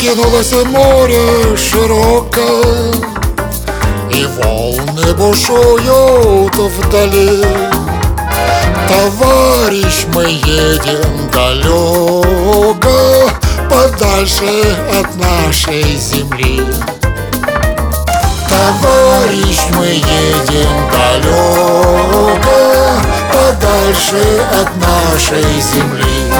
Раскинулось море широкое, и волны бушуют вдали. Товарищ, мы едем далеко, подальше от нашей земли. Товарищ, мы едем далеко, подальше от нашей земли.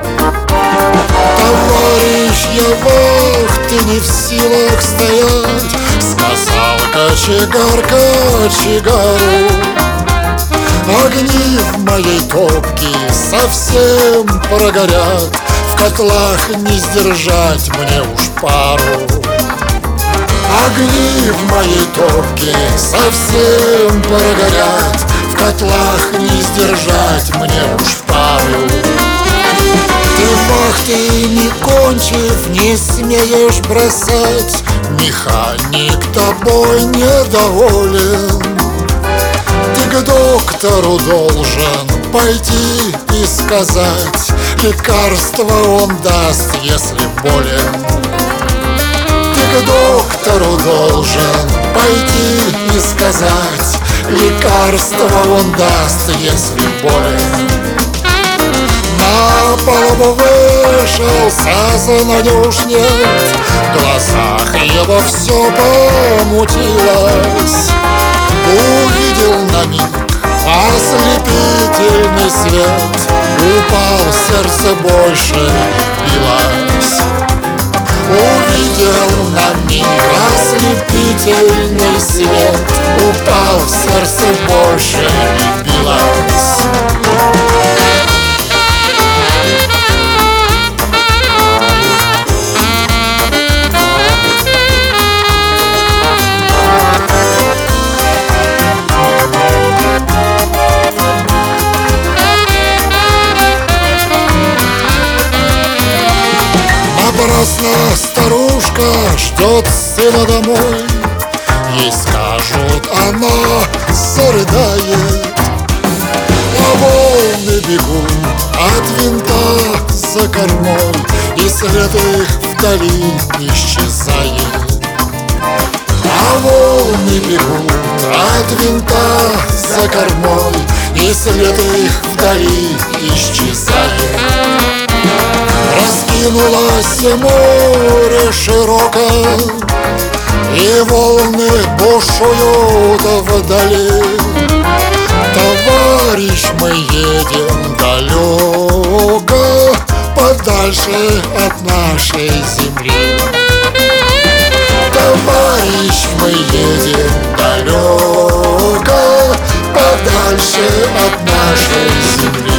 Товарищ, я вахты не в силах стоять, сказал кочегар кочегару. Огни в моей топке совсем прогорят, в котлах не сдержать мне уж пару. Огни в моей топке совсем прогорят, в котлах не сдержать мне уж пару. Ты вахты не кончив, не смеешь бросать, механик тобой недоволен. Ты к доктору должен пойти и сказать, лекарство он даст, если болен. Ты к доктору должен пойти и сказать, лекарство он даст, если болен. На палубу вышел, сознания уж нет, в глазах его все помутилось. Увидел на миг ослепительный свет, упал, сердце больше билось. Увидел на миг ослепительный свет, упал, сердце больше билось. Напрасно старушка ждет сына домой, ей скажут, она зарыдает. А волны бегут от винта за кормой, и след их вдали исчезает. А волны бегут от винта за кормой, и след их вдали исчезает. Раскинулось море широкое, и волны бушуют вдали. Товарищ, мы едем далеко, подальше от нашей земли. Товарищ, мы едем далеко, подальше от нашей земли.